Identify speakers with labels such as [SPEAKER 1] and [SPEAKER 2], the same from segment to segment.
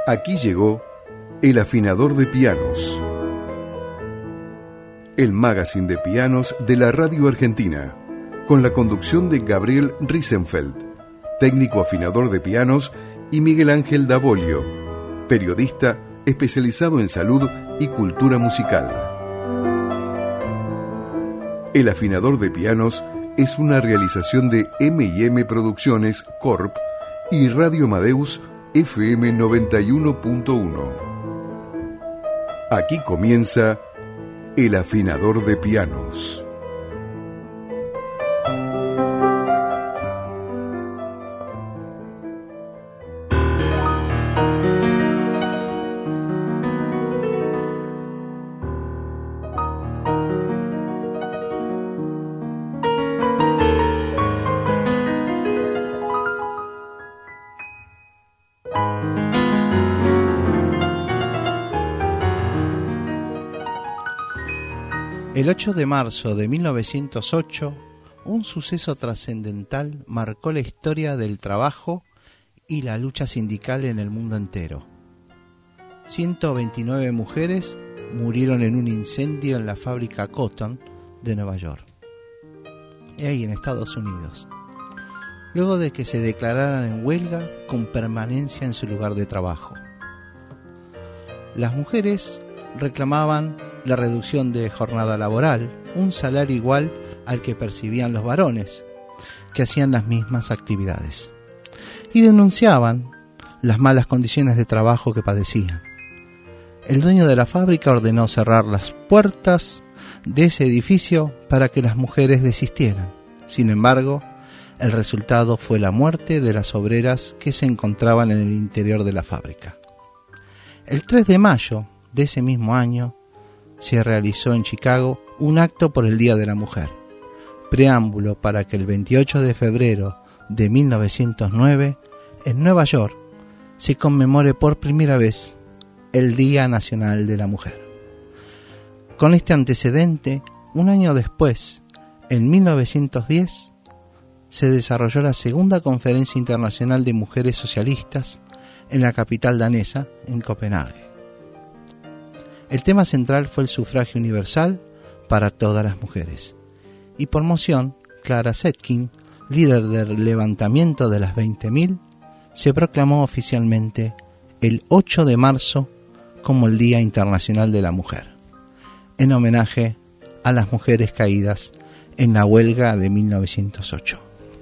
[SPEAKER 1] Aquí llegó El Afinador de Pianos, el magazine de pianos de la Radio Argentina, con la conducción de Gabriel Riesenfeld, técnico afinador de pianos, y Miguel Ángel Davolio, periodista especializado en salud y cultura musical. El Afinador de Pianos es una realización de M&M Producciones Corp y Radio Amadeus FM 91.1. Aquí comienza El Afinador de Pianos.
[SPEAKER 2] El 8 de marzo de 1908, un suceso trascendental marcó la historia del trabajo y la lucha sindical en el mundo entero. 129 mujeres murieron en un incendio en la fábrica Cotton de Nueva York, ahí en Estados Unidos, luego de que se declararan en huelga con permanencia en su lugar de trabajo. Las mujeres reclamaban la reducción de jornada laboral, un salario igual al que percibían los varones, que hacían las mismas actividades, y denunciaban las malas condiciones de trabajo que padecían. El dueño de la fábrica ordenó cerrar las puertas de ese edificio para que las mujeres desistieran. Sin embargo, el resultado fue la muerte de las obreras que se encontraban en el interior de la fábrica. El 3 de mayo de ese mismo año, se realizó en Chicago un acto por el Día de la Mujer, preámbulo para que el 28 de febrero de 1909, en Nueva York, se conmemore por primera vez el Día Nacional de la Mujer. Con este antecedente, un año después, en 1910, se desarrolló la segunda Conferencia Internacional de Mujeres Socialistas en la capital danesa, en Copenhague. El tema central fue el sufragio universal para todas las mujeres. Y por moción, Clara Zetkin, líder del levantamiento de las 20.000, se proclamó oficialmente el 8 de marzo como el Día Internacional de la Mujer, en homenaje a las mujeres caídas en la huelga de 1908.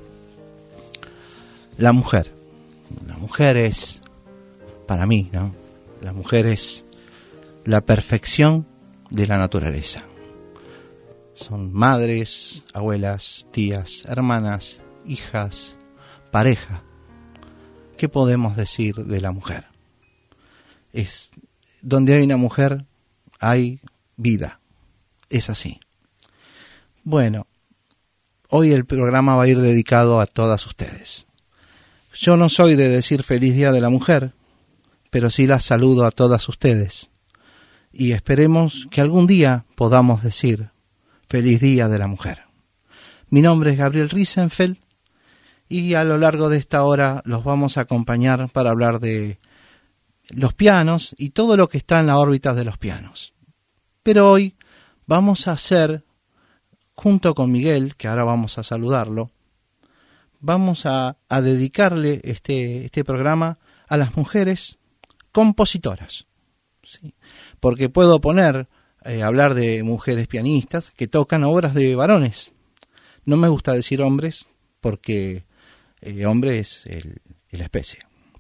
[SPEAKER 2] La mujer es, para mí, ¿no? La mujer es la perfección de la naturaleza. Son madres, abuelas, tías, hermanas, hijas, pareja. ¿Qué podemos decir de la mujer? Es donde hay una mujer, hay vida. Es así. Bueno, hoy el programa va a ir dedicado a todas ustedes. Yo no soy de decir feliz Día de la Mujer, pero sí las saludo a todas ustedes. Y esperemos que algún día podamos decir feliz Día de la Mujer. Mi nombre es Gabriel Riesenfeld y a lo largo de esta hora los vamos a acompañar para hablar de los pianos y todo lo que está en la órbita de los pianos. Pero hoy vamos a hacer, junto con Miguel, que ahora vamos a saludarlo, vamos a dedicarle este programa a las mujeres compositoras, ¿sí? Porque puedo hablar de mujeres pianistas que tocan obras de varones. No me gusta decir hombres porque hombre es la especie.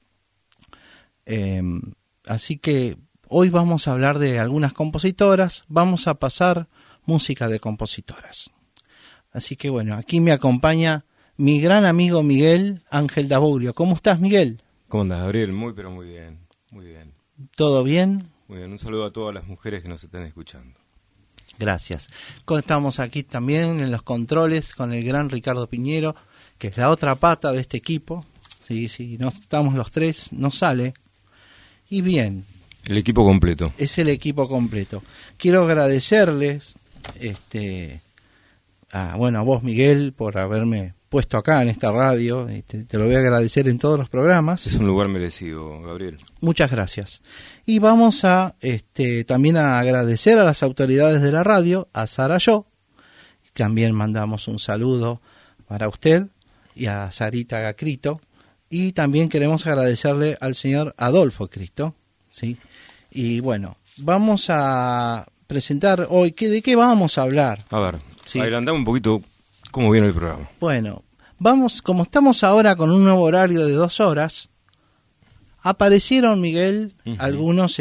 [SPEAKER 2] Así que hoy vamos a hablar de algunas compositoras, vamos a pasar música de compositoras. Así que bueno, aquí me acompaña mi gran amigo Miguel Ángel Davolio. ¿Cómo estás, Miguel?
[SPEAKER 3] ¿Cómo andas, Gabriel? Muy, pero muy bien. Muy bien.
[SPEAKER 2] ¿Todo bien?
[SPEAKER 3] Muy bien. Un saludo a todas las mujeres que nos están escuchando.
[SPEAKER 2] Gracias. Estamos aquí también en los controles con el gran Ricardo Piñero, que es la otra pata de este equipo. Si no estamos los tres, no sale. Y bien.
[SPEAKER 3] El equipo completo.
[SPEAKER 2] Es el equipo completo. Quiero agradecerles a vos, Miguel, por haberme puesto acá en esta radio. Te lo voy a agradecer en todos los programas.
[SPEAKER 3] Es un lugar merecido, Gabriel.
[SPEAKER 2] Muchas gracias. Y vamos a también a agradecer a las autoridades de la radio, a Sara Yo. También mandamos un saludo para usted y a Sarita Crito. Y también queremos agradecerle al señor Adolfo Cristo, ¿sí? Y bueno, vamos a presentar hoy, ¿de qué vamos a hablar?
[SPEAKER 3] A ver,
[SPEAKER 2] sí.
[SPEAKER 3] Adelantame un poquito cómo viene el programa.
[SPEAKER 2] Bueno, como estamos ahora con un nuevo horario de 2 horas, aparecieron, Miguel, algunos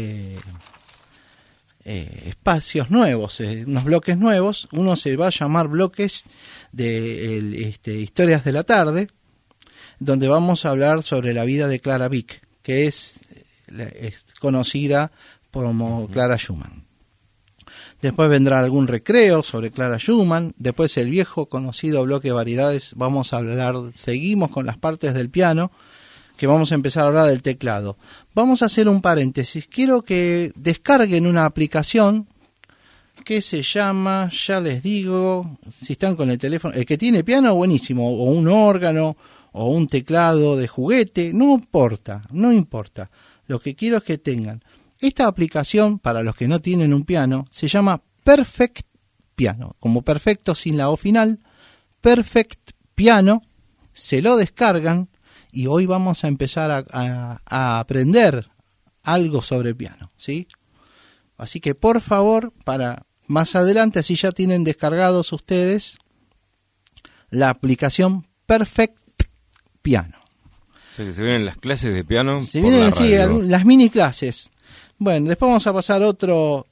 [SPEAKER 2] espacios nuevos, unos bloques nuevos. Uno se va a llamar bloques de Historias de la Tarde, donde vamos a hablar sobre la vida de Clara Wieck, que es conocida como Clara Schumann. Después vendrá algún recreo sobre Clara Schumann. Después el viejo conocido bloque de variedades. Vamos a hablar, seguimos con las partes del piano, que vamos a empezar a hablar del teclado. Vamos a hacer un paréntesis. Quiero que descarguen una aplicación que se llama, ya les digo, si están con el teléfono, el que tiene piano, buenísimo, o un órgano, o un teclado de juguete, no importa. Lo que quiero es que tengan esta aplicación. Para los que no tienen un piano, se llama Perfect Piano, como perfecto sin la O final. Perfect Piano, se lo descargan y hoy vamos a empezar a aprender algo sobre piano, ¿sí? Así que por favor, para más adelante, así ya tienen descargados ustedes la aplicación Perfect Piano.
[SPEAKER 3] O sea que se vienen las clases de piano.
[SPEAKER 2] Se vienen, sí, las mini clases. Bueno, después vamos a pasar otro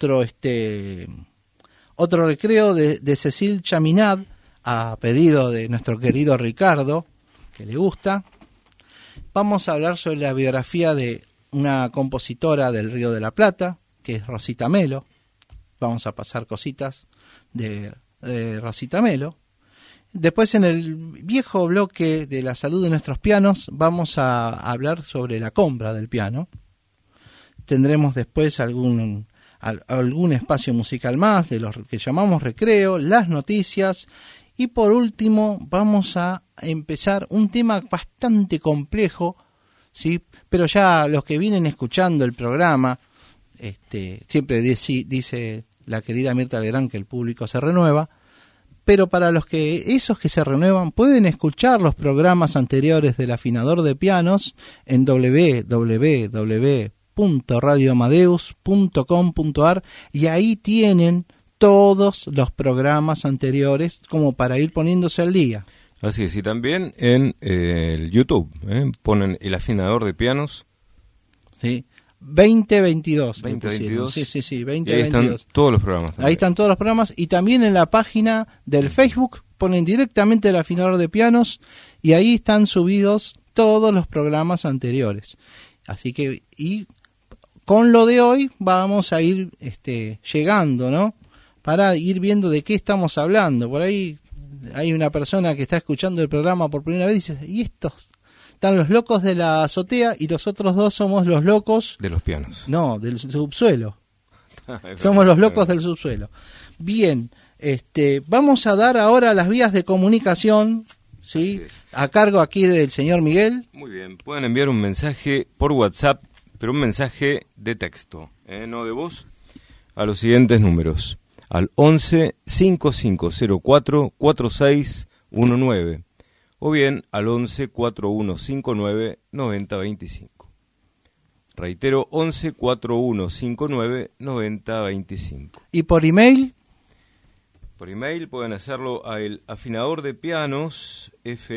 [SPEAKER 2] recreo de Cécile Chaminade, a pedido de nuestro querido Ricardo, que le gusta. Vamos a hablar sobre la biografía de una compositora del Río de la Plata, que es Rosita Melo. Vamos a pasar cositas de Rosita Melo. Después, en el viejo bloque de la salud de nuestros pianos, vamos a hablar sobre la compra del piano. Tendremos después algún espacio musical más de los que llamamos recreo, las noticias. Y por último, vamos a empezar un tema bastante complejo, ¿sí? Pero ya los que vienen escuchando el programa, siempre dice la querida Mirta Legrand que el público se renueva. Pero para esos que se renuevan, pueden escuchar los programas anteriores del Afinador de Pianos en www.radioamadeus.com.ar, y ahí tienen todos los programas anteriores como para ir poniéndose al día.
[SPEAKER 3] Así es, y también en el YouTube, ponen el Afinador de Pianos.
[SPEAKER 2] Sí. 2022.
[SPEAKER 3] 2022.
[SPEAKER 2] Sí, 2022.
[SPEAKER 3] Ahí están todos los programas.
[SPEAKER 2] Ahí están todos los programas, y también en la página del Facebook ponen directamente el Afinador de Pianos y ahí están subidos todos los programas anteriores. Así que, y con lo de hoy vamos a ir llegando, ¿no? Para ir viendo de qué estamos hablando. Por ahí hay una persona que está escuchando el programa por primera vez y dice, ¿y estos? Están los locos de la azotea y los otros dos somos los locos...
[SPEAKER 3] De los pianos.
[SPEAKER 2] No, del subsuelo. Somos los locos del subsuelo. Bien, vamos a dar ahora las vías de comunicación, ¿sí? A cargo aquí del señor Miguel.
[SPEAKER 3] Muy bien, pueden enviar un mensaje por WhatsApp, pero un mensaje de texto, no de voz, a los siguientes números. Al 11 5504 4619. O bien al 11 4159 9025. Reitero, 11 4159 9025.
[SPEAKER 2] ¿Y por email?
[SPEAKER 3] Por email pueden hacerlo a el afinador de pianos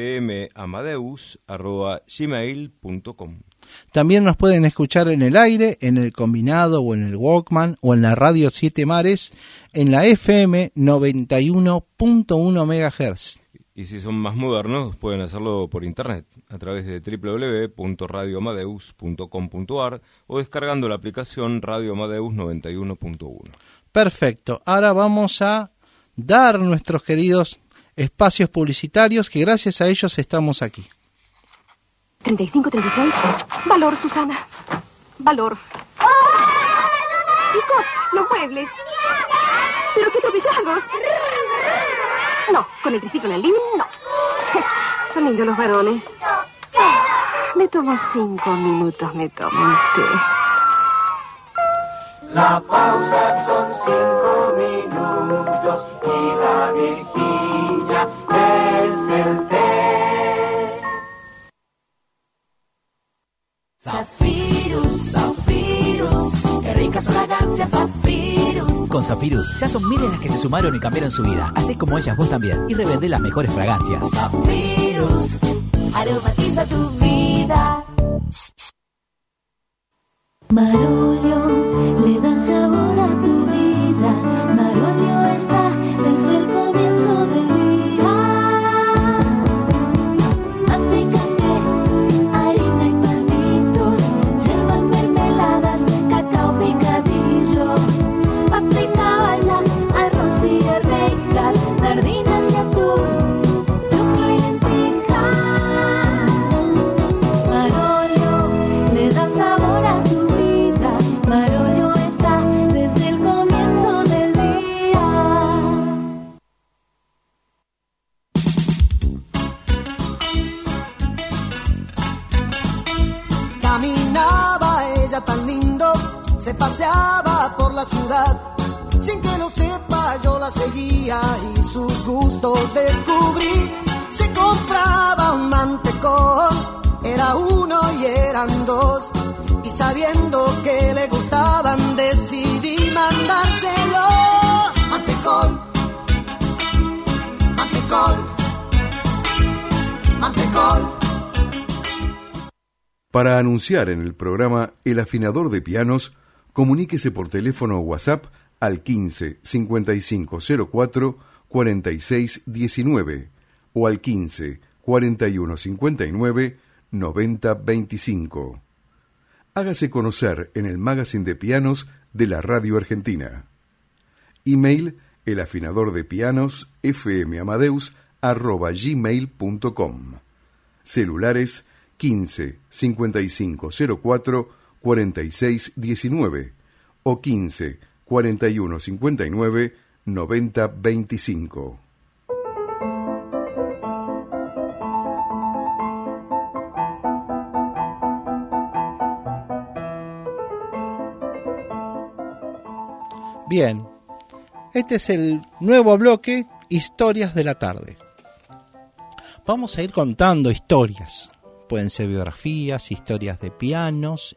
[SPEAKER 3] fmamadeus@gmail.com.
[SPEAKER 2] También nos pueden escuchar en el aire, en el combinado o en el Walkman o en la radio 7 Mares en la FM 91.1 MHz.
[SPEAKER 3] Y si son más modernos, pueden hacerlo por internet, a través de www.radioamadeus.com.ar o descargando la aplicación Radio Amadeus 91.1.
[SPEAKER 2] Perfecto. Ahora vamos a dar nuestros queridos espacios publicitarios, que gracias a ellos estamos aquí.
[SPEAKER 4] 35-36. Valor, Susana. Valor. Chicos, los muebles. ¿Pero qué atropellados? No, con el triciclo en el living, no. Son lindos los varones. Me tomo 5 minutos, me tomo un té.
[SPEAKER 5] La pausa son 5 minutos y la Virginia es el té.
[SPEAKER 6] Zafirus, Zafirus, qué ricas son las gancias, Zafirus.
[SPEAKER 7] Con Zafirus ya son miles las que se sumaron y cambiaron su vida. Así como ellas, vos también. Y revendé las mejores fragancias.
[SPEAKER 6] Zafirus, aromatiza tu vida.
[SPEAKER 8] Marolio le da sabor a tu vida. Marolio está desde el comienzo del día. Manteca, harina y palmitos, yerba, mermeladas, cacao picadillo, pasta y caballa, arroz y arvejas, sardinas y atún, choclo y lentejas. Marolio le da sabor a tu vida. Marolio está desde el comienzo del día.
[SPEAKER 9] Caminaba ella tan lindo, se paseaba por la ciudad. Sin que lo sepa yo la seguía y sus gustos descubrí. Se compraba un mantecón, era uno y eran dos. Y sabiendo que le gustaban decidí mandárselos. Mantecón, mantecón, mantecón.
[SPEAKER 1] Para anunciar en el programa El Afinador de Pianos, comuníquese por teléfono o WhatsApp al 15 5504 46 19 o al 15 41 59 90 25. Hágase conocer en el Magazine de Pianos de la Radio Argentina. Email elafinadordepianos@gmail.com. Celulares 15 5504 46 19 o 15 41 59 90 25.
[SPEAKER 2] Bien, este es el nuevo bloque, Historias de la Tarde. Vamos a ir contando historias. Pueden ser biografías, historias de pianos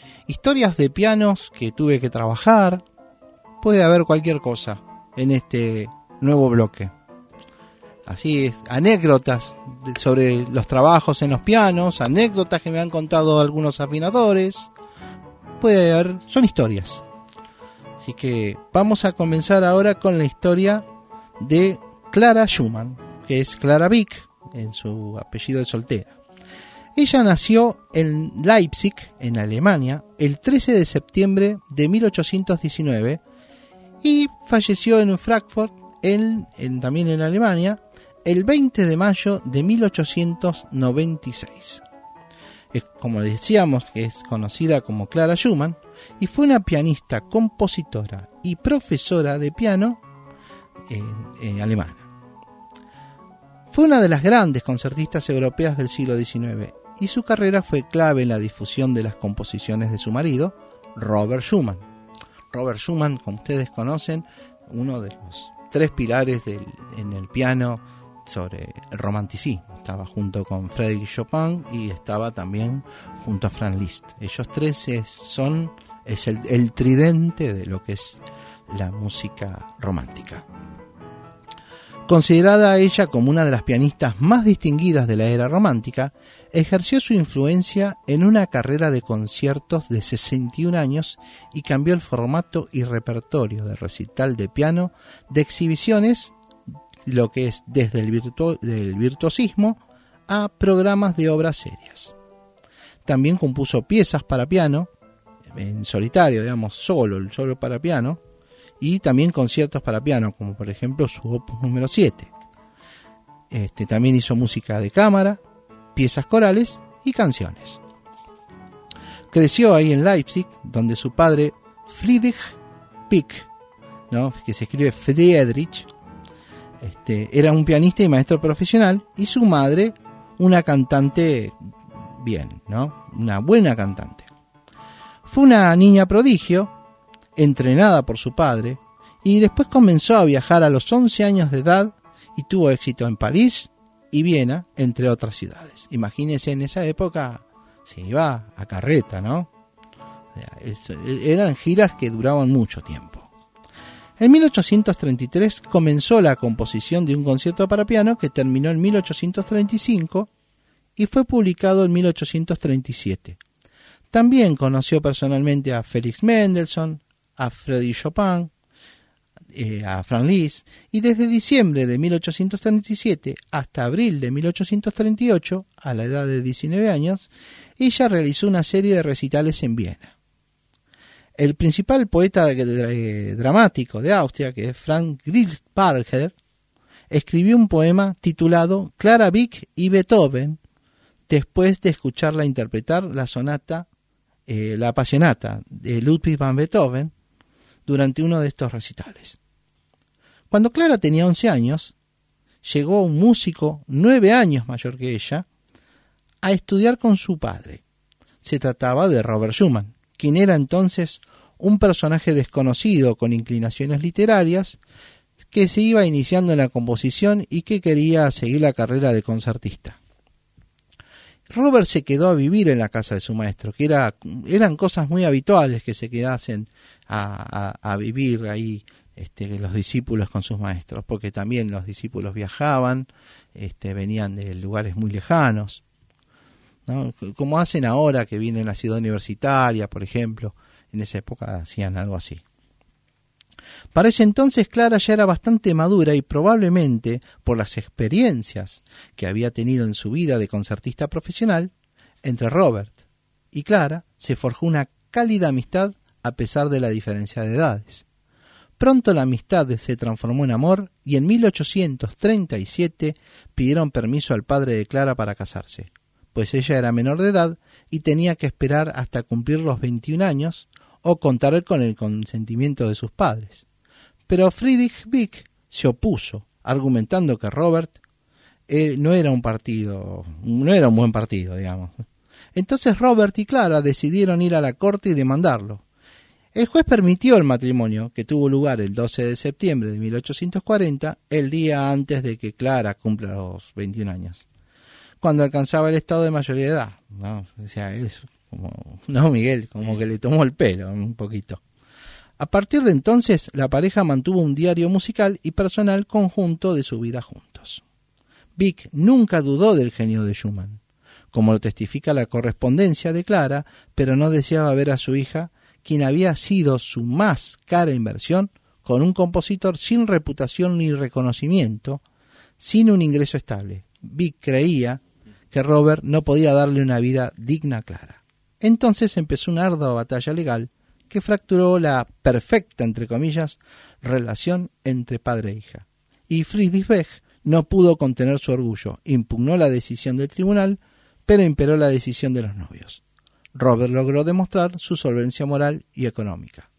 [SPEAKER 2] que tuve que trabajar. Puede haber cualquier cosa en este nuevo bloque. Así es, anécdotas sobre los trabajos en los pianos, anécdotas que me han contado algunos afinadores. Puede haber, son historias. Así que vamos a comenzar ahora con la historia de Clara Schumann, que es Clara Wieck en su apellido de soltera. Ella nació en Leipzig, en Alemania, el 13 de septiembre de 1819 y falleció en Frankfurt, también en Alemania, el 20 de mayo de 1896. Como decíamos, que es conocida como Clara Schumann, y fue una pianista, compositora y profesora de piano en alemana. Fue una de las grandes concertistas europeas del siglo XIX y su carrera fue clave en la difusión de las composiciones de su marido, Robert Schumann. Robert Schumann, como ustedes conocen, uno de los 3 pilares en el piano sobre el romanticismo. Estaba junto con Frédéric Chopin y estaba también junto a Franz Liszt. Ellos 3 es el tridente de lo que es la música romántica. Considerada ella como una de las pianistas más distinguidas de la era romántica, ejerció su influencia en una carrera de conciertos de 61 años y cambió el formato y repertorio de recital de piano de exhibiciones, lo que es desde el virtuosismo a programas de obras serias. También compuso piezas para piano, en solitario, digamos, solo para piano, y también conciertos para piano, como por ejemplo su opus número 7. También hizo música de cámara, piezas corales y canciones. Creció ahí en Leipzig, donde su padre Friedrich Wieck, ¿no?, que se escribe Friedrich, era un pianista y maestro profesional, y su madre una cantante bien, ¿no? Una buena cantante. Fue una niña prodigio, entrenada por su padre, y después comenzó a viajar a los 11 años de edad y tuvo éxito en París y Viena, entre otras ciudades. Imagínense, en esa época se iba a carreta, ¿no? Eran giras que duraban mucho tiempo. En 1833 comenzó la composición de un concierto para piano que terminó en 1835 y fue publicado en 1837. También conoció personalmente a Félix Mendelssohn, a Frédéric Chopin, a Franz Liszt, y desde diciembre de 1837 hasta abril de 1838, a la edad de 19 años, ella realizó una serie de recitales en Viena. El principal poeta dramático de Austria, que es Franz Griesbacher, escribió un poema titulado Clara Wieck y Beethoven, después de escucharla interpretar la Passionata de Ludwig van Beethoven durante uno de estos recitales. Cuando Clara tenía 11 años, llegó un músico 9 años mayor que ella a estudiar con su padre. Se trataba de Robert Schumann, quien era entonces un personaje desconocido con inclinaciones literarias que se iba iniciando en la composición y que quería seguir la carrera de concertista. Robert se quedó a vivir en la casa de su maestro, que eran cosas muy habituales que se quedasen a vivir ahí los discípulos con sus maestros, porque también los discípulos viajaban, venían de lugares muy lejanos, ¿no? Como hacen ahora que vienen a la ciudad universitaria, por ejemplo. En esa época hacían algo así. Para ese entonces Clara ya era bastante madura y probablemente por las experiencias que había tenido en su vida de concertista profesional, entre Robert y Clara se forjó una cálida amistad a pesar de la diferencia de edades. Pronto la amistad se transformó en amor y en 1837 pidieron permiso al padre de Clara para casarse, pues ella era menor de edad y tenía que esperar hasta cumplir los 21 años o contar con el consentimiento de sus padres. Pero Friedrich Wieck se opuso, argumentando que Robert no era un buen partido, digamos. Entonces Robert y Clara decidieron ir a la corte y demandarlo. El juez permitió el matrimonio, que tuvo lugar el 12 de septiembre de 1840, el día antes de que Clara cumpla los 21 años, cuando alcanzaba el estado de mayoría de edad, ¿no? O sea, es como, no, Miguel, como que le tomó el pelo un poquito. A partir de entonces, la pareja mantuvo un diario musical y personal conjunto de su vida juntos. Wieck nunca dudó del genio de Schumann, como lo testifica la correspondencia de Clara, pero no deseaba ver a su hija, quien había sido su más cara inversión, con un compositor sin reputación ni reconocimiento, sin un ingreso estable. Wieck creía que Robert no podía darle una vida digna a Clara. Entonces empezó una ardua batalla legal que fracturó la perfecta, entre comillas, relación entre padre e hija. Y Friedrich Wieck no pudo contener su orgullo, impugnó la decisión del tribunal, pero imperó la decisión de los novios. Robert logró demostrar su solvencia moral y económica.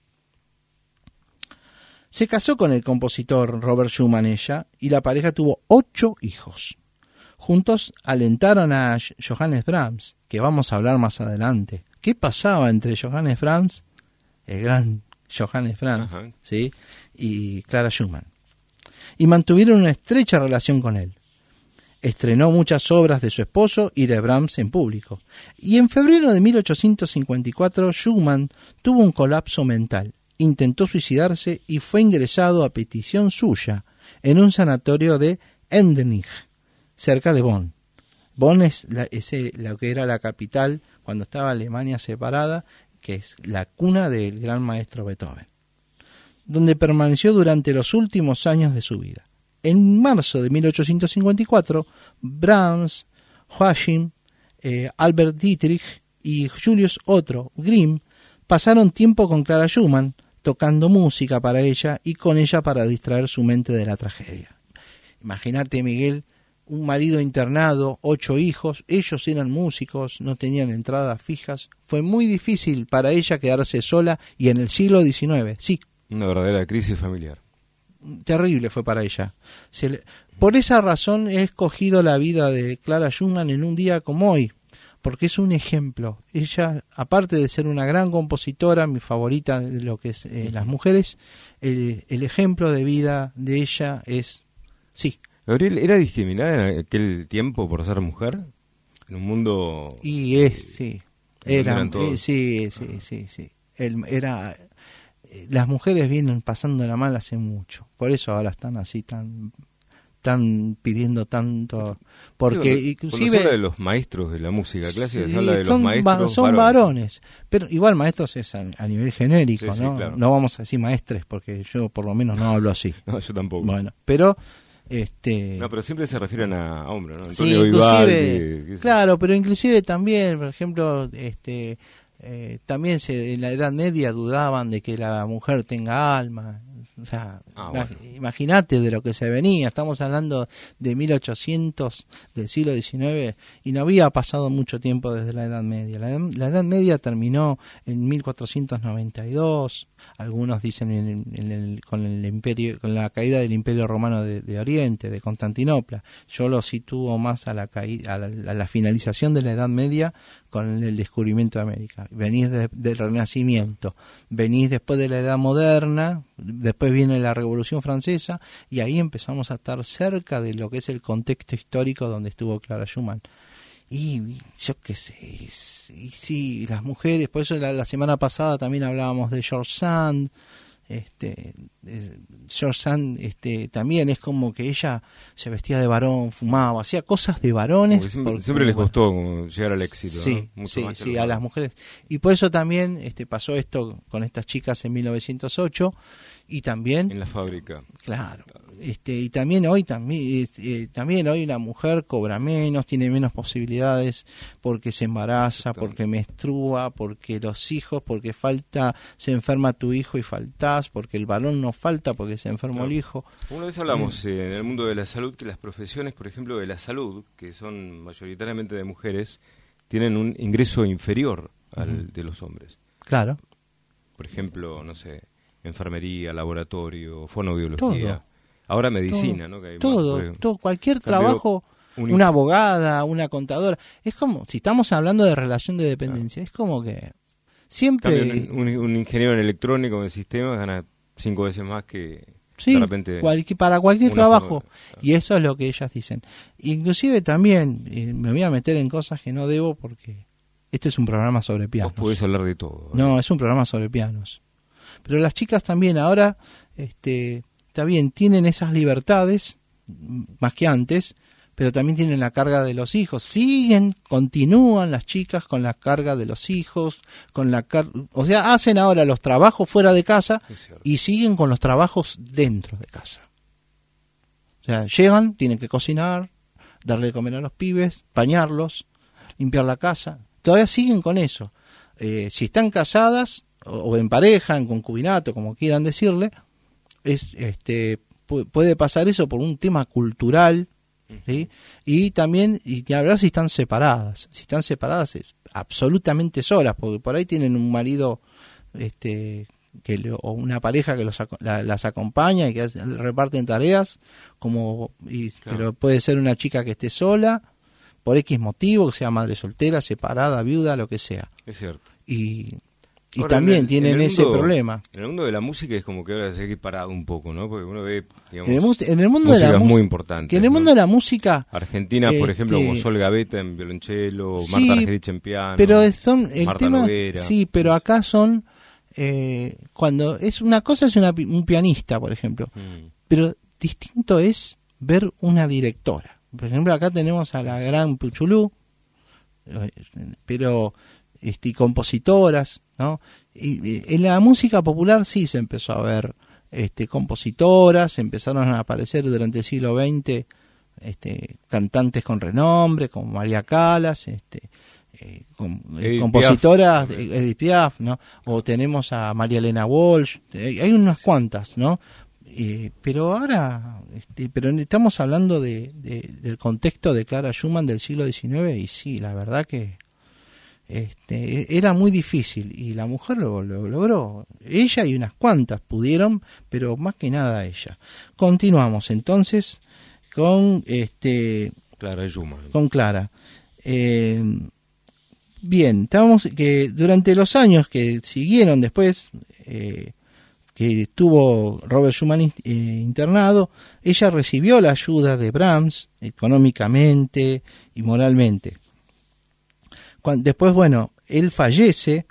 [SPEAKER 2] Se casó con el compositor Robert Schumann ella, y la pareja tuvo 8 hijos. Juntos alentaron a Johannes Brahms, que vamos a hablar más adelante. ¿Qué pasaba entre Johannes Brahms, el gran Johannes Brahms, ¿sí?, y Clara Schumann? Y mantuvieron una estrecha relación con él. Estrenó muchas obras de su esposo y de Brahms en público. Y en febrero de 1854 Schumann tuvo un colapso mental, intentó suicidarse y fue ingresado a petición suya en un sanatorio de Endenich, cerca de Bonn. Bonn es lo que era la capital cuando estaba Alemania separada, que es la cuna del gran maestro Beethoven, donde permaneció durante los últimos años de su vida. En marzo de 1854, Brahms, Joachim, Albert Dietrich y Julius Otto Grimm pasaron tiempo con Clara Schumann, tocando música para ella y con ella para distraer su mente de la tragedia. Imagínate, Miguel, un marido internado, 8 hijos, ellos eran músicos, no tenían entradas fijas. Fue muy difícil para ella quedarse sola y en el siglo XIX, sí.
[SPEAKER 3] Una verdadera crisis familiar.
[SPEAKER 2] terrible fue para ella. Por esa razón he escogido la vida de Clara Schumann en un día como hoy, porque es un ejemplo. Ella, aparte de ser una gran compositora, mi favorita de lo que es las mujeres, el ejemplo de vida de ella es, sí.
[SPEAKER 3] Gabriel, ¿era discriminada en aquel tiempo por ser mujer? En un mundo...
[SPEAKER 2] Y sí. Sí. Las mujeres vienen pasándola mal hace mucho. Por eso ahora están así tan pidiendo tanto, porque inclusive
[SPEAKER 3] cuando se habla de los maestros de la música clásica, se habla de los maestros
[SPEAKER 2] son varones, pero igual maestros es a nivel genérico,
[SPEAKER 3] sí,
[SPEAKER 2] ¿no?
[SPEAKER 3] Claro.
[SPEAKER 2] No vamos a decir maestres, porque yo por lo menos no hablo así.
[SPEAKER 3] No, yo tampoco.
[SPEAKER 2] Bueno, pero
[SPEAKER 3] no, pero siempre se refieren a hombres, ¿no?
[SPEAKER 2] Sí,
[SPEAKER 3] Antonio
[SPEAKER 2] inclusive,
[SPEAKER 3] Vivaldi,
[SPEAKER 2] claro, pero inclusive también, por ejemplo, también en la Edad Media dudaban de que la mujer tenga alma. O sea,
[SPEAKER 3] bueno.
[SPEAKER 2] Imagínate de lo que se venía. Estamos hablando de 1800, del siglo XIX, y no había pasado mucho tiempo desde la Edad Media. La Edad Media terminó en 1492. Algunos dicen con el imperio, con la caída del Imperio Romano de Oriente, de Constantinopla. Yo lo sitúo más a la finalización de la Edad Media con el descubrimiento de América. Venís del Renacimiento, venís después de la Edad Moderna, después viene la Revolución Francesa, y ahí empezamos a estar cerca de lo que es el contexto histórico donde estuvo Clara Schumann. Y yo qué sé, y sí, las mujeres, por eso la semana pasada también hablábamos de George Sand. George Sand también es como que ella se vestía de varón, fumaba, hacía cosas de varones.
[SPEAKER 3] Siempre les costó llegar al éxito,
[SPEAKER 2] sí,
[SPEAKER 3] ¿no?
[SPEAKER 2] Sí, a las mujeres. Y por eso también pasó esto con estas chicas en 1908, y también
[SPEAKER 3] en la fábrica.
[SPEAKER 2] Claro. Y también hoy hoy la mujer cobra menos, tiene menos posibilidades porque se embaraza, porque menstrua, porque los hijos, porque se enferma tu hijo y faltás, porque el varón no falta porque se enfermó el hijo.
[SPEAKER 3] Una vez hablamos en el mundo de la salud que las profesiones, por ejemplo, de la salud, que son mayoritariamente de mujeres, tienen un ingreso inferior al de los hombres.
[SPEAKER 2] Claro.
[SPEAKER 3] Por ejemplo, no sé, enfermería, laboratorio, fonoaudiología. Todo. Ahora medicina, ¿no? Que hay
[SPEAKER 2] todo, cualquier trabajo, una abogada, una contadora. Es como, si estamos hablando de relación de dependencia, es como que siempre...
[SPEAKER 3] Un ingeniero en electrónico, en sistemas, gana 5 veces más que
[SPEAKER 2] sí,
[SPEAKER 3] de repente...
[SPEAKER 2] para cualquier trabajo. Y eso es lo que ellas dicen. Inclusive también, me voy a meter en cosas que no debo porque este es un programa sobre pianos.
[SPEAKER 3] Vos podés hablar de todo.
[SPEAKER 2] No, es un programa sobre pianos. Pero las chicas también ahora... Está bien, tienen esas libertades más que antes, pero también tienen la carga de los hijos. Continúan las chicas con la carga de los hijos, o sea, hacen ahora los trabajos fuera de casa y siguen con los trabajos dentro de casa. O sea, llegan, tienen que cocinar, darle de comer a los pibes, bañarlos, limpiar la casa. Todavía siguen con eso. Si están casadas o en pareja, en concubinato, como quieran decirle, puede pasar eso por un tema cultural, ¿sí? Y también, y hablar si están separadas es absolutamente solas, porque por ahí tienen un marido o una pareja que las acompaña y que reparten tareas, claro. Pero puede ser una chica que esté sola por X motivo, que sea madre soltera, separada, viuda, lo que sea.
[SPEAKER 3] Es cierto.
[SPEAKER 2] Y ahora, también tienen ese problema.
[SPEAKER 3] En el mundo de la música es como que ahora se hay que parado un poco, ¿no? Porque uno ve, digamos,
[SPEAKER 2] en el mundo de la
[SPEAKER 3] muy importante.
[SPEAKER 2] Que en el mundo de la música...
[SPEAKER 3] Argentina, por ejemplo, como Sol Gaveta en violonchelo, Marta Argerich en piano,
[SPEAKER 2] pero son el
[SPEAKER 3] Marta
[SPEAKER 2] tema,
[SPEAKER 3] Noguera.
[SPEAKER 2] Sí, pero acá son... cuando es una cosa es un pianista, por ejemplo, pero distinto es ver una directora. Por ejemplo, acá tenemos a la gran Puchulú, pero compositoras, ¿no? Y en la música popular sí se empezó a ver compositoras, empezaron a aparecer durante el siglo XX cantantes con renombre, como María Callas, compositoras, Edith Piaf, ¿no? O tenemos a María Elena Walsh, hay unas cuantas, ¿no? Pero ahora, pero estamos hablando del contexto de Clara Schumann del siglo XIX, y sí, la verdad que Era muy difícil y la mujer lo logró. Ella y unas cuantas pudieron, pero más que nada ella. Continuamos entonces con
[SPEAKER 3] Clara Schumann.
[SPEAKER 2] Con Clara. Bien, estábamos que durante los años que siguieron después, que estuvo Robert Schumann internado, ella recibió la ayuda de Brahms económicamente y moralmente. Después, bueno, él fallece,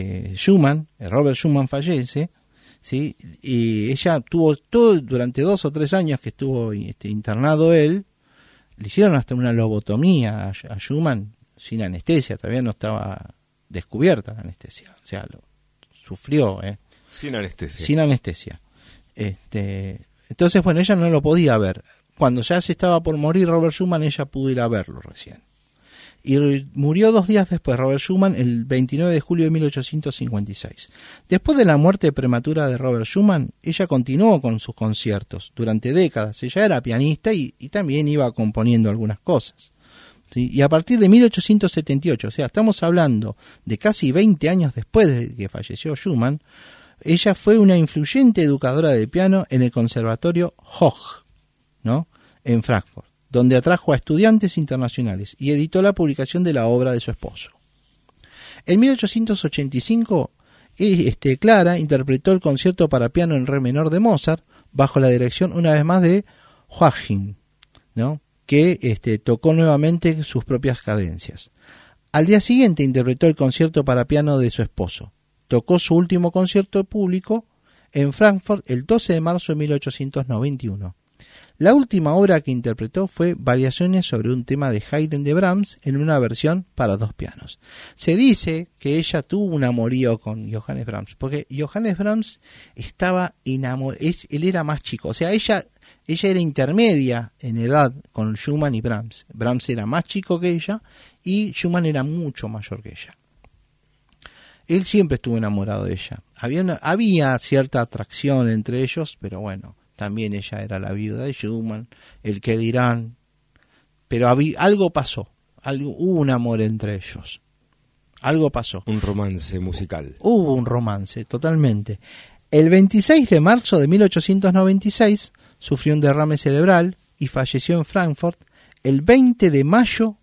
[SPEAKER 2] Robert Schumann fallece, ¿sí? Y ella tuvo todo, durante 2 o 3 años que estuvo internado él, le hicieron hasta una lobotomía a Schumann sin anestesia, todavía no estaba descubierta la anestesia, o sea, lo sufrió,
[SPEAKER 3] Sin anestesia.
[SPEAKER 2] Sin anestesia. Entonces, bueno, ella no lo podía ver. Cuando ya se estaba por morir Robert Schumann, ella pudo ir a verlo recién. Y murió 2 días después, Robert Schumann, el 29 de julio de 1856. Después de la muerte prematura de Robert Schumann, ella continuó con sus conciertos durante décadas. Ella era pianista y también iba componiendo algunas cosas, ¿sí? Y a partir de 1878, o sea, estamos hablando de casi 20 años después de que falleció Schumann, ella fue una influyente educadora de piano en el Conservatorio Hoch, ¿no?, en Frankfurt, donde atrajo a estudiantes internacionales y editó la publicación de la obra de su esposo. En 1885, Clara interpretó el concierto para piano en re menor de Mozart, bajo la dirección una vez más de Joachim, ¿no?, que tocó nuevamente sus propias cadencias. Al día siguiente interpretó el concierto para piano de su esposo. Tocó su último concierto público en Frankfurt el 12 de marzo de 1891. La última obra que interpretó fue Variaciones sobre un tema de Haydn de Brahms en una versión para 2 pianos. Se dice que ella tuvo un amorío con Johannes Brahms, porque Johannes Brahms estaba enamorado, él era más chico, o sea, ella era intermedia en edad con Schumann y Brahms. Brahms era más chico que ella y Schumann era mucho mayor que ella. Él siempre estuvo enamorado de ella. Había cierta atracción entre ellos, pero bueno, también ella era la viuda de Schumann, el que dirán, pero algo pasó, hubo un amor entre ellos, algo pasó.
[SPEAKER 3] Un romance musical.
[SPEAKER 2] Hubo un romance, totalmente. El 26 de marzo de 1896 sufrió un derrame cerebral y falleció en Frankfurt. El 20 de mayo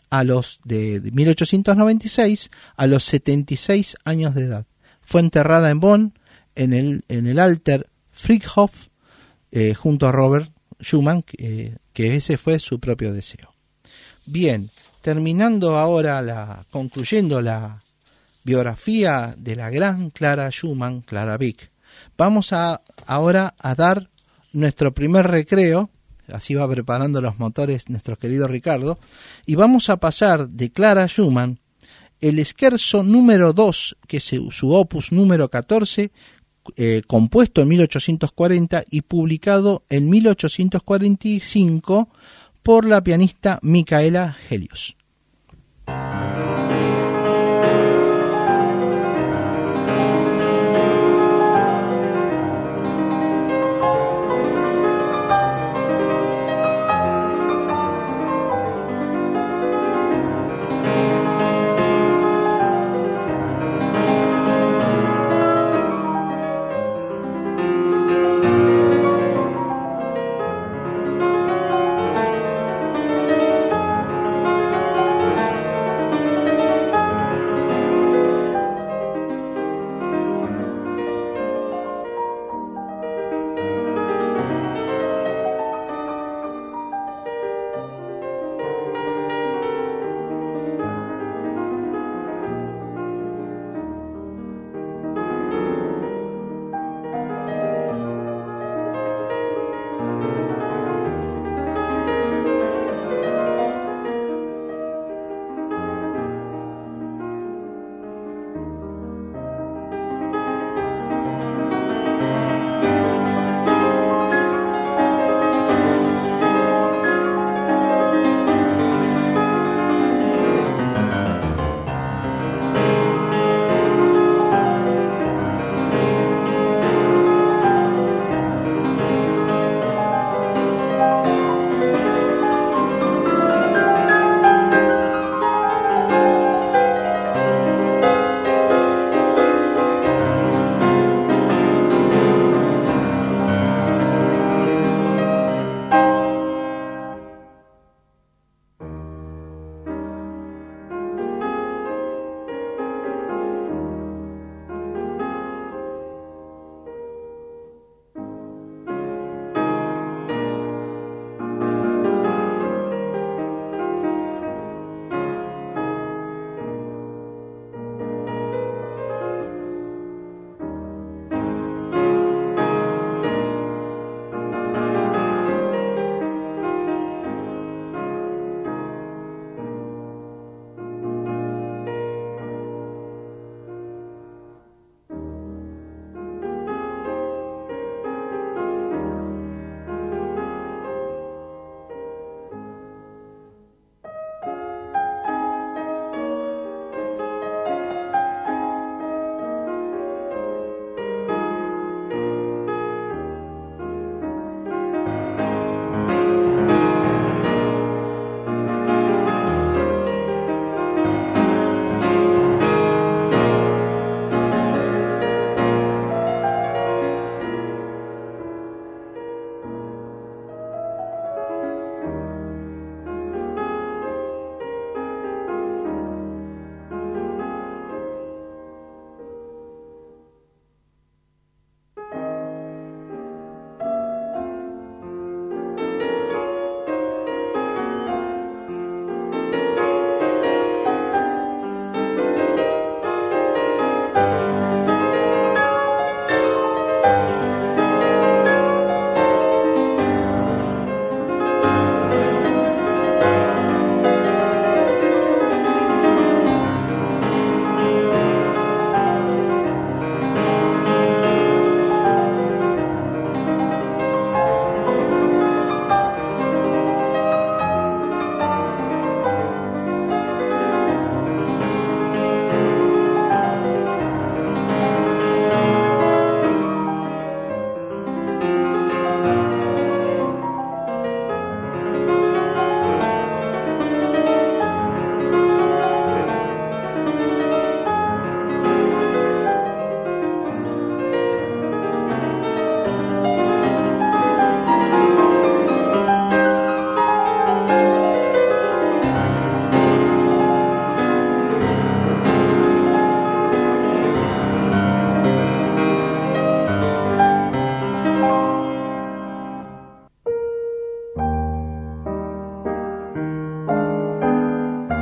[SPEAKER 2] de 1896, a los 76 años de edad. Fue enterrada en Bonn, en el Alter Friedhof, junto a Robert Schumann, que ese fue su propio deseo. Bien, terminando ahora, concluyendo la biografía de la gran Clara Schumann, Clara Wieck, vamos ahora a dar nuestro primer recreo. Así va preparando los motores nuestro querido Ricardo, y vamos a pasar de Clara Schumann el Scherzo número 2, que es su opus número 14, compuesto en 1840 y publicado en 1845 por la pianista Micaela Helios.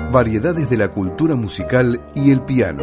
[SPEAKER 1] variedades de la cultura musical y el piano.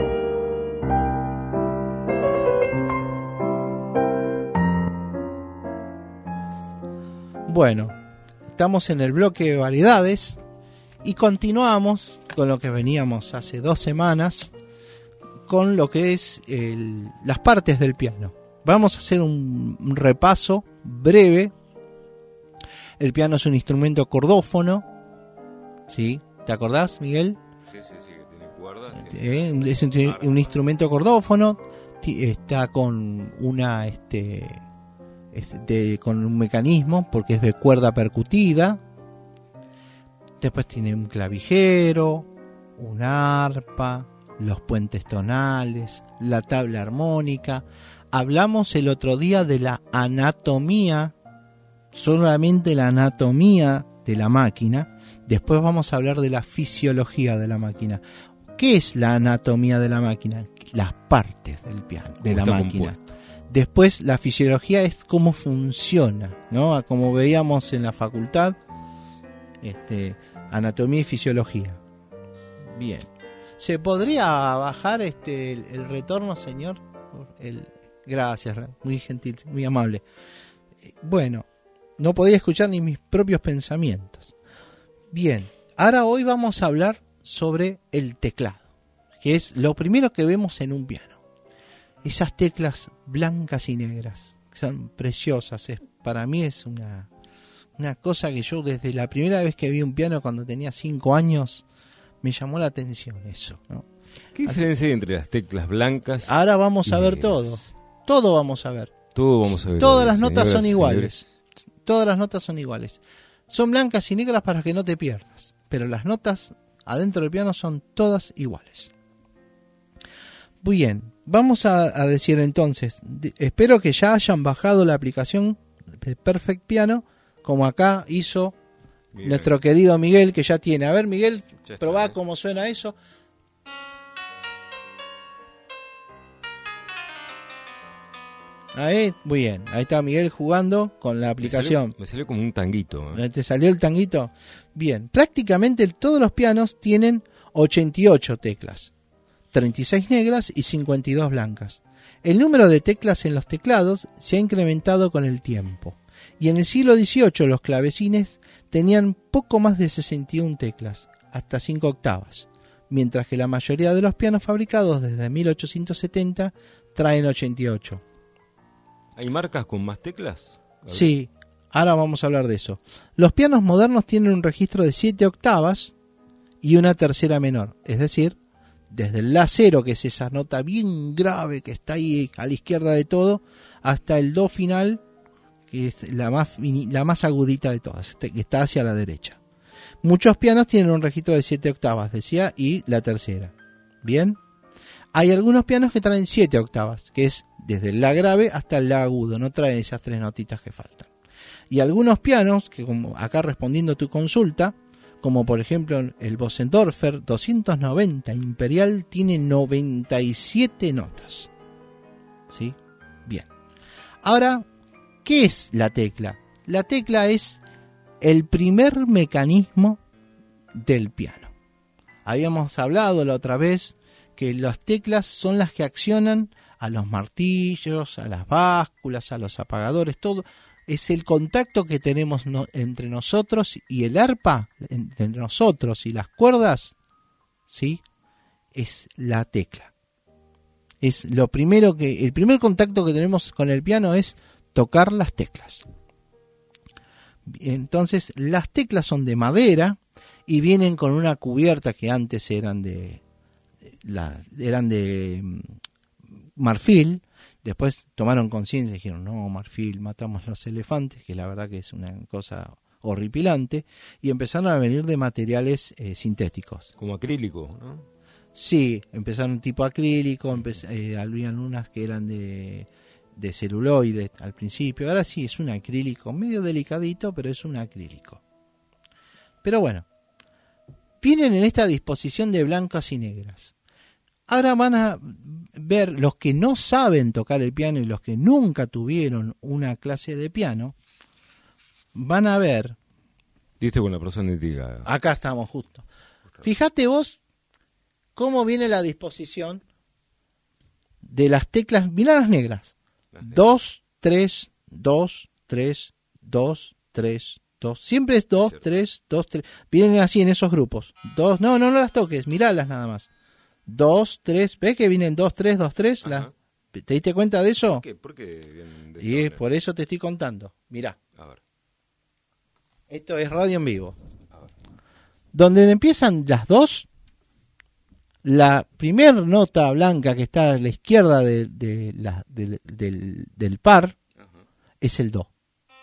[SPEAKER 2] Bueno, estamos en el bloque de variedades y continuamos con lo que veníamos hace 2 semanas, con lo que es las partes del piano. Vamos a hacer un repaso breve. El piano es un instrumento cordófono, ¿sí? ¿Te acordás, Miguel?
[SPEAKER 3] Sí, que tiene cuerdas.
[SPEAKER 2] Es un instrumento cordófono, está con una con un mecanismo porque es de cuerda percutida. Después tiene un clavijero, un arpa, los puentes tonales, la tabla armónica. Hablamos el otro día de la anatomía, solamente la anatomía de la máquina. Después vamos a hablar de la fisiología de la máquina. ¿Qué es la anatomía de la máquina? Las partes del piano, de la máquina. Compuesto. Después la fisiología es cómo funciona, ¿no? Como veíamos en la facultad, anatomía y fisiología. Bien. ¿Se podría bajar el retorno, señor? Gracias, muy gentil, muy amable. Bueno, no podía escuchar ni mis propios pensamientos. Bien, ahora hoy vamos a hablar sobre el teclado, que es lo primero que vemos en un piano. Esas teclas blancas y negras, que son preciosas. Para mí es una cosa que yo desde la primera vez que vi un piano cuando tenía 5 años, me llamó la atención eso, ¿no?
[SPEAKER 3] ¿Qué diferencia hay entre las teclas blancas?
[SPEAKER 2] Ahora vamos a ver
[SPEAKER 3] negras?
[SPEAKER 2] Todo vamos a ver.
[SPEAKER 3] Todo vamos a ver.
[SPEAKER 2] Todas las notas son iguales.
[SPEAKER 3] Señores.
[SPEAKER 2] Todas las notas son iguales. Son blancas y negras para que no te pierdas. Pero las notas adentro del piano son todas iguales. Muy bien, vamos a decir entonces, espero que ya hayan bajado la aplicación de Perfect Piano, como acá hizo nuestro querido Miguel, que ya tiene. A ver, Miguel, probá cómo suena eso. Ahí, muy bien, ahí está Miguel jugando con la aplicación.
[SPEAKER 3] Me salió como un tanguito.
[SPEAKER 2] ¿Te salió el tanguito? Bien, prácticamente todos los pianos tienen 88 teclas, 36 negras y 52 blancas. El número de teclas en los teclados se ha incrementado con el tiempo, y en el siglo XVIII los clavecines tenían poco más de 61 teclas, hasta 5 octavas, mientras que la mayoría de los pianos fabricados desde 1870 traen 88.
[SPEAKER 3] ¿Hay marcas con más teclas?
[SPEAKER 2] Sí, ahora vamos a hablar de eso. Los pianos modernos tienen un registro de 7 octavas y una tercera menor, es decir, desde el La cero, que es esa nota bien grave que está ahí a la izquierda de todo, hasta el Do final, que es la más agudita de todas, que está hacia la derecha. Muchos pianos tienen un registro de 7 octavas, decía, y la tercera. Bien. Hay algunos pianos que traen 7 octavas, que es desde el La grave hasta el La agudo, no traen esas 3 notitas que faltan. Y algunos pianos, que como acá respondiendo a tu consulta, como por ejemplo el Bösendorfer 290 Imperial, tiene 97 notas. ¿Sí? Bien. Ahora, ¿qué es la tecla? La tecla es el primer mecanismo del piano. Habíamos hablado la otra vez que las teclas son las que accionan a los martillos, a las básculas, a los apagadores, todo. Es el contacto que tenemos entre nosotros y el arpa, entre nosotros y las cuerdas, ¿sí? Es la tecla. Es el primer contacto que tenemos con el piano es tocar las teclas. Entonces, las teclas son de madera y vienen con una cubierta que antes eran de marfil. Después tomaron conciencia y dijeron, no, marfil, matamos los elefantes, que la verdad que es una cosa horripilante, y empezaron a venir de materiales sintéticos.
[SPEAKER 3] Como acrílico, ¿no?
[SPEAKER 2] Sí, empezaron tipo acrílico, habían unas que eran de celuloide al principio, ahora sí es un acrílico, medio delicadito, pero es un acrílico. Pero bueno, vienen en esta disposición de blancas y negras. Ahora van a ver los que no saben tocar el piano y los que nunca tuvieron una clase de piano, van a ver...
[SPEAKER 3] Diste con la persona indicada.
[SPEAKER 2] Acá estamos justo. Fíjate vos cómo viene la disposición de las teclas. Mirá las negras. 2, 3, 2, 3, 2, 3, 2. Siempre es 2, 3, 2, 3. Vienen así en esos grupos. 2, no las toques, miralas nada más. 2, 3, ¿ves que vienen 2, 3, 2, 3? ¿Te diste cuenta de eso?
[SPEAKER 3] ¿Por qué vienen de
[SPEAKER 2] Y es por eso te estoy contando. Mirá.
[SPEAKER 3] A ver.
[SPEAKER 2] Esto es radio en vivo. Donde empiezan las dos, la primera nota blanca que está a la izquierda del par es el do.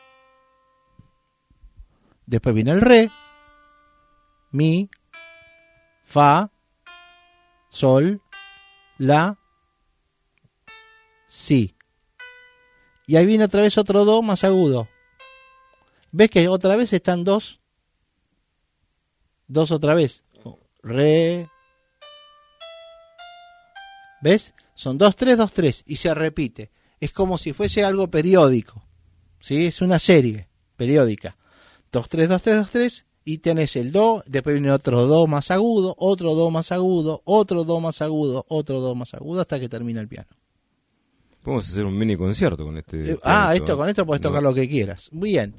[SPEAKER 2] Después viene el re, mi, fa, sol, la, si. Y ahí viene otra vez otro do más agudo. ¿Ves que otra vez están dos? Dos otra vez. Re. ¿Ves? Son 2, 3, 2, 3. Y se repite. Es como si fuese algo periódico. ¿Sí? Es una serie periódica. 2, 3, 2, 3, 2, 3. Y tenés el do. Después viene otro do más agudo. Otro do más agudo. Otro do más agudo. Otro do más agudo. Hasta que termina el piano.
[SPEAKER 3] Podemos hacer un mini concierto con este.
[SPEAKER 2] Con esto podés tocar lo que quieras. Bien.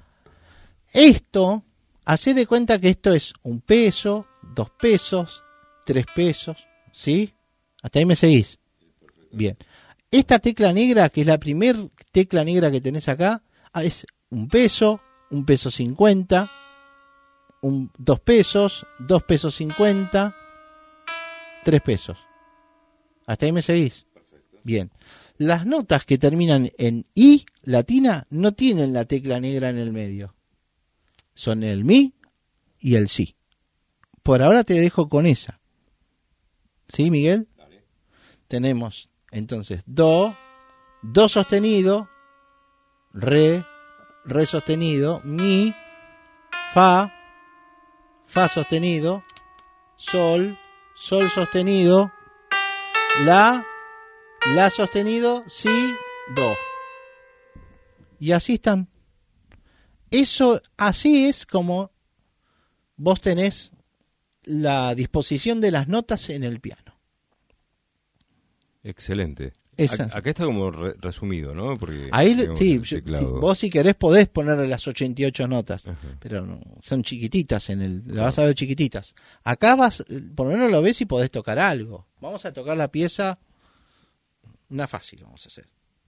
[SPEAKER 2] Esto. Hacé de cuenta que esto es 1 peso, 2 pesos, 3 pesos, ¿sí? Hasta ahí me seguís. Bien. Esta tecla negra, que es la primer tecla negra que tenés acá, es 1 peso, 1 peso 50, 2 pesos, 2 pesos 50, 3 pesos. Hasta ahí me seguís. Bien. Las notas que terminan en I latina no tienen la tecla negra en el medio. Son el mi y el si. Por ahora te dejo con esa. ¿Sí, Miguel? Dale. Tenemos entonces do sostenido, re sostenido, mi, fa sostenido, sol sostenido, la sostenido, si, do. Y así están. Eso, así es como vos tenés la disposición de las notas en el piano.
[SPEAKER 3] Excelente. Acá está como resumido, ¿no? Porque
[SPEAKER 2] ahí sí, vos si querés podés ponerle las 88 notas, pero no, son chiquititas la vas a ver chiquititas. Acá por lo menos lo ves y podés tocar algo. Vamos a tocar la pieza, una fácil vamos a hacer.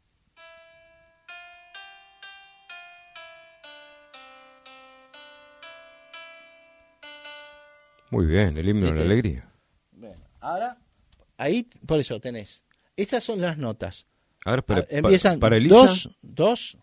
[SPEAKER 3] Muy bien, el himno de la alegría.
[SPEAKER 2] Bueno, ahora, ahí, por eso tenés. Estas son las notas.
[SPEAKER 3] A ver,
[SPEAKER 2] empiezan
[SPEAKER 3] para Elisa.
[SPEAKER 2] Dos.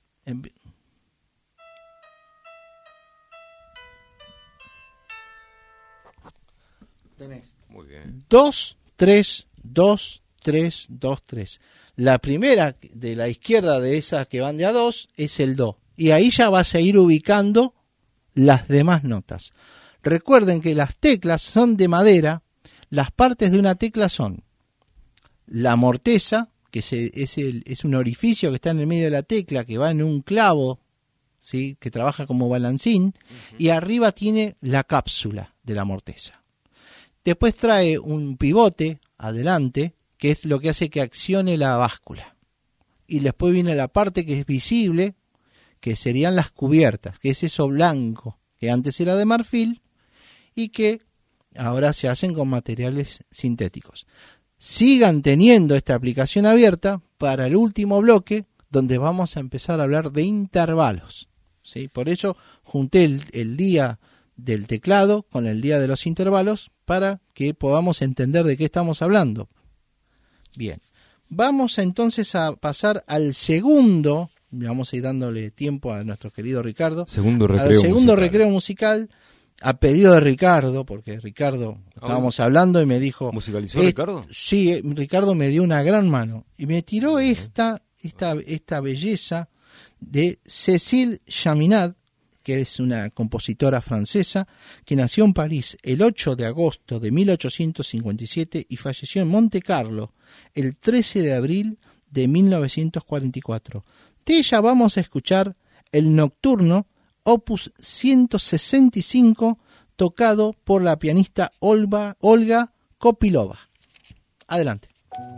[SPEAKER 2] Tenés.
[SPEAKER 3] Muy bien.
[SPEAKER 2] 2, 3, 2, 3, 2, 3. La primera de la izquierda de esas que van de a 2 es el do. Y ahí ya vas a ir ubicando las demás notas. Recuerden que las teclas son de madera. Las partes de una tecla son la morteza, que es un orificio que está en el medio de la tecla, que va en un clavo, ¿sí? Que trabaja como balancín, y arriba tiene la cápsula de la morteza. Después trae un pivote adelante, que es lo que hace que accione la báscula. Y después viene la parte que es visible, que serían las cubiertas, que es eso blanco, que antes era de marfil, y que ahora se hacen con materiales sintéticos. Sigan teniendo esta aplicación abierta para el último bloque, donde vamos a empezar a hablar de intervalos, ¿sí? Por eso junté el día del teclado con el día de los intervalos, para que podamos entender de qué estamos hablando. Bien, vamos entonces a pasar al segundo, vamos a ir dándole tiempo a nuestro querido Ricardo.
[SPEAKER 3] Segundo
[SPEAKER 2] recreo musical. A pedido de Ricardo, porque Ricardo, estábamos hablando y me dijo...
[SPEAKER 3] ¿Musicalizó Ricardo?
[SPEAKER 2] Sí, Ricardo me dio una gran mano. Y me tiró esta belleza de Cécile Chaminade, que es una compositora francesa, que nació en París el 8 de agosto de 1857 y falleció en Monte Carlo el 13 de abril de 1944. De ella vamos a escuchar el Nocturno, opus 165, tocado por la pianista Olga Kopylova. Adelante.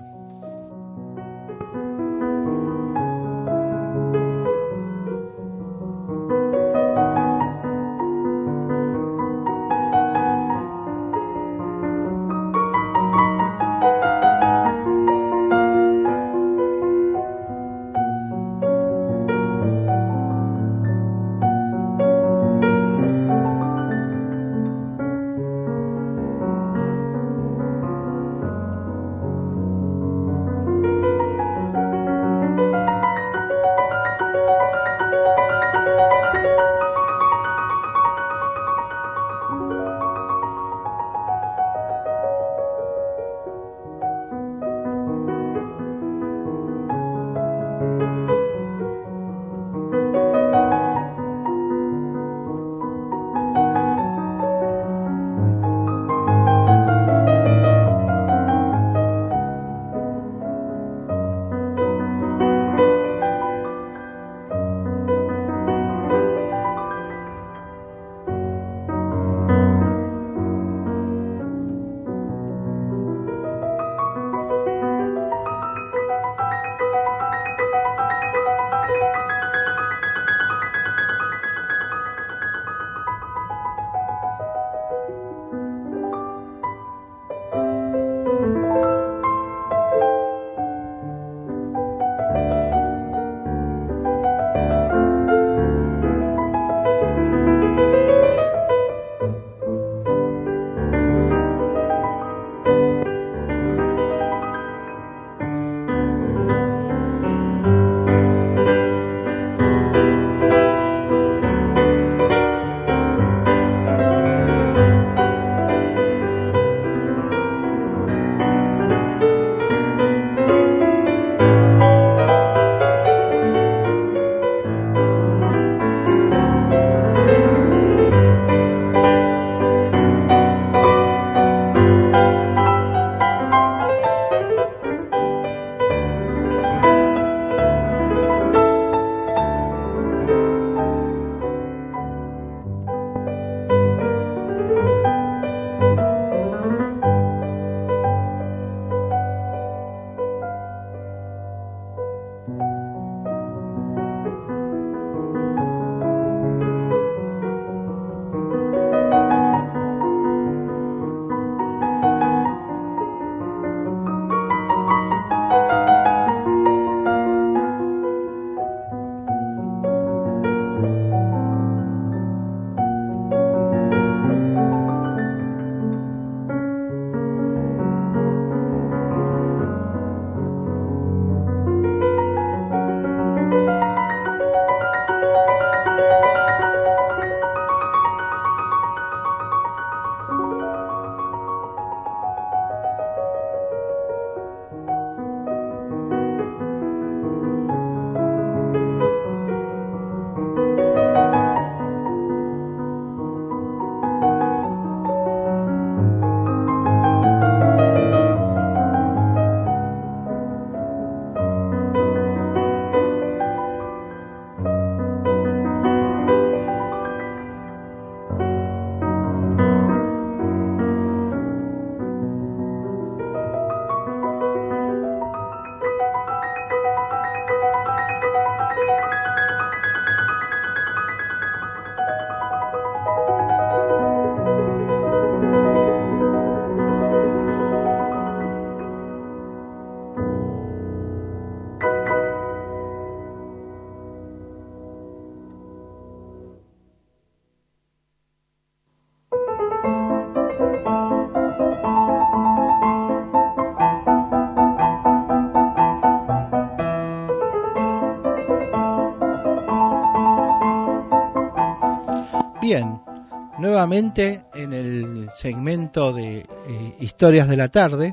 [SPEAKER 2] Bien, nuevamente en el segmento de Historias de la Tarde,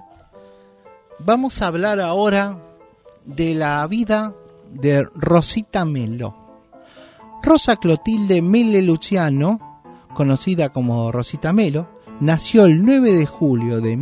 [SPEAKER 2] vamos a hablar ahora de la vida de Rosita Melo. Rosa Clotilde Mele Luciano, conocida como Rosita Melo, nació el 9 de julio de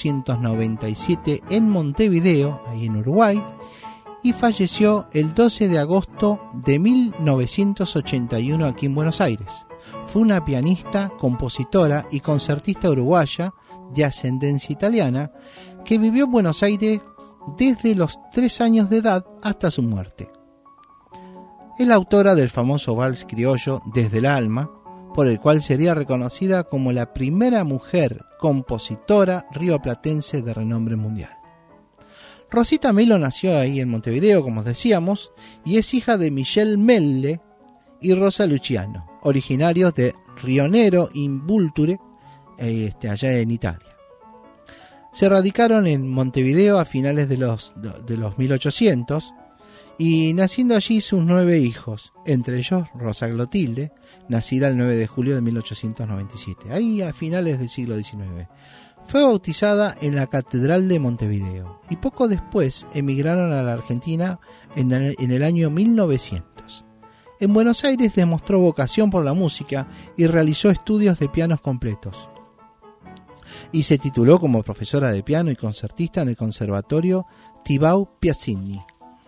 [SPEAKER 2] 1897 en Montevideo, ahí en Uruguay, y falleció el 12 de agosto de 1981 aquí en Buenos Aires. fue una pianista, compositora y concertista uruguaya de ascendencia italiana que vivió en Buenos Aires desde los 3 años de edad hasta su muerte. Es la autora del famoso vals criollo Desde el alma, por el cual sería reconocida como la primera mujer compositora rioplatense de renombre mundial. Rosita Melo nació ahí en Montevideo, como decíamos, y es hija de Michelle Melle y Rosa Luciano, originarios de Rionero in Vulture, allá en Italia. Se radicaron en Montevideo a finales de los 1800 y naciendo allí sus 9 hijos, entre ellos Rosa Clotilde, nacida el 9 de julio de 1897, ahí a finales del siglo XIX. Fue bautizada en la Catedral de Montevideo y poco después emigraron a la Argentina en el año 1900. En Buenos Aires demostró vocación por la música y realizó estudios de pianos completos. Y se tituló como profesora de piano y concertista en el Conservatorio Tibau Piazzini.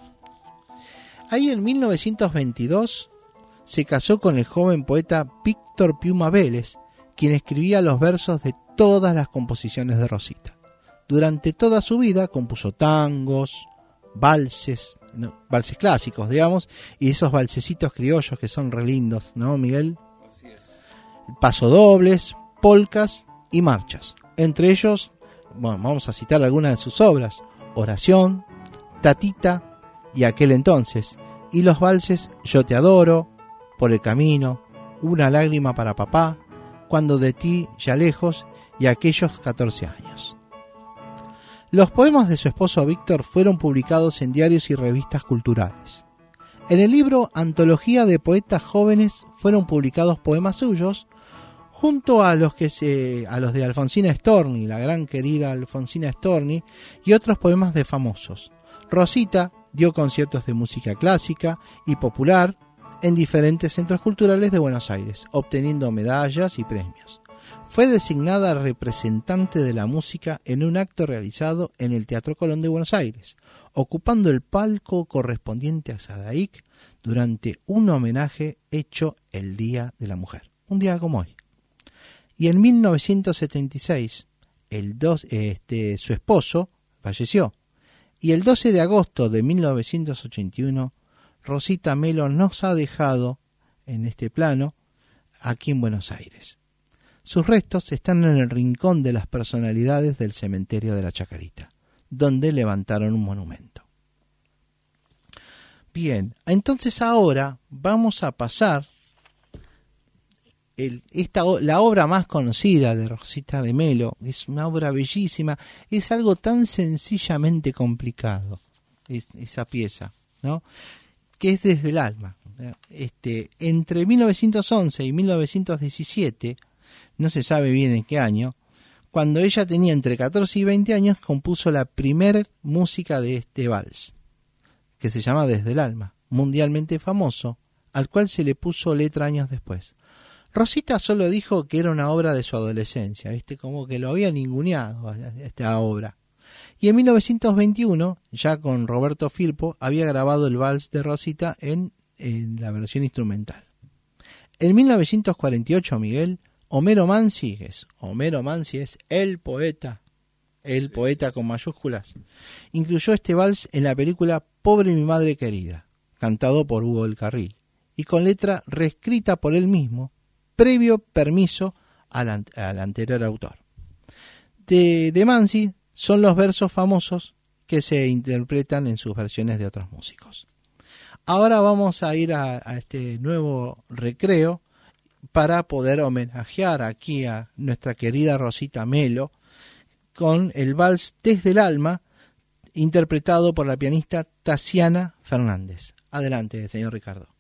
[SPEAKER 2] Ahí en 1922 se casó con el joven poeta Víctor Piuma Vélez, quien escribía los versos de todas las composiciones de Rosita. Durante toda su vida compuso tangos, valses clásicos, digamos, y esos valsecitos criollos que son re lindos, ¿no, Miguel?
[SPEAKER 3] Así es.
[SPEAKER 2] Pasodobles, polcas y marchas. Entre ellos, bueno, vamos a citar algunas de sus obras: Oración, Tatita y Aquel entonces, y los valses Yo te adoro, Por el camino, Una lágrima para papá, Cuando de ti ya lejos y Aquellos 14 años. Los poemas de su esposo Víctor fueron publicados en diarios y revistas culturales. En el libro Antología de Poetas Jóvenes fueron publicados poemas suyos, junto a los de Alfonsina Storni, la gran querida Alfonsina Storni, y otros poemas de famosos. Rosita dio conciertos de música clásica y popular en diferentes centros culturales de Buenos Aires, obteniendo medallas y premios. Fue designada representante de la música en un acto realizado en el Teatro Colón de Buenos Aires, ocupando el palco correspondiente a Sadaic durante un homenaje hecho el Día de la Mujer, un día como hoy. Y en 1976 su esposo falleció, y el 12 de agosto de 1981 Rosita Melo nos ha dejado en este plano aquí en Buenos Aires. Sus restos están en el rincón de las personalidades del cementerio de la Chacarita, donde levantaron un monumento. Bien, entonces ahora vamos a pasar la obra más conocida de Rosita de Melo. Es una obra bellísima, es algo tan sencillamente complicado, esa pieza, ¿no? Que es Desde el alma. Entre 1911 y 1917, no se sabe bien en qué año, cuando ella tenía entre 14 y 20 años, compuso la primer música de este vals, que se llama Desde el alma, mundialmente famoso, al cual se le puso letra años después. Rosita solo dijo que era una obra de su adolescencia, como que lo había ninguneado esta obra. Y en 1921, ya con Roberto Firpo, había grabado el vals de Rosita en la versión instrumental. En 1948, Miguel, Homero Mansi es el poeta con mayúsculas, incluyó este vals en la película Pobre mi madre querida, cantado por Hugo del Carril, y con letra reescrita por él mismo, previo permiso al anterior autor. De Mansi son los versos famosos que se interpretan en sus versiones de otros músicos. Ahora vamos a ir a este nuevo recreo para poder homenajear aquí a nuestra querida Rosita Melo con el vals Desde el alma, interpretado por la pianista Tasiana Fernández. Adelante, señor Ricardo.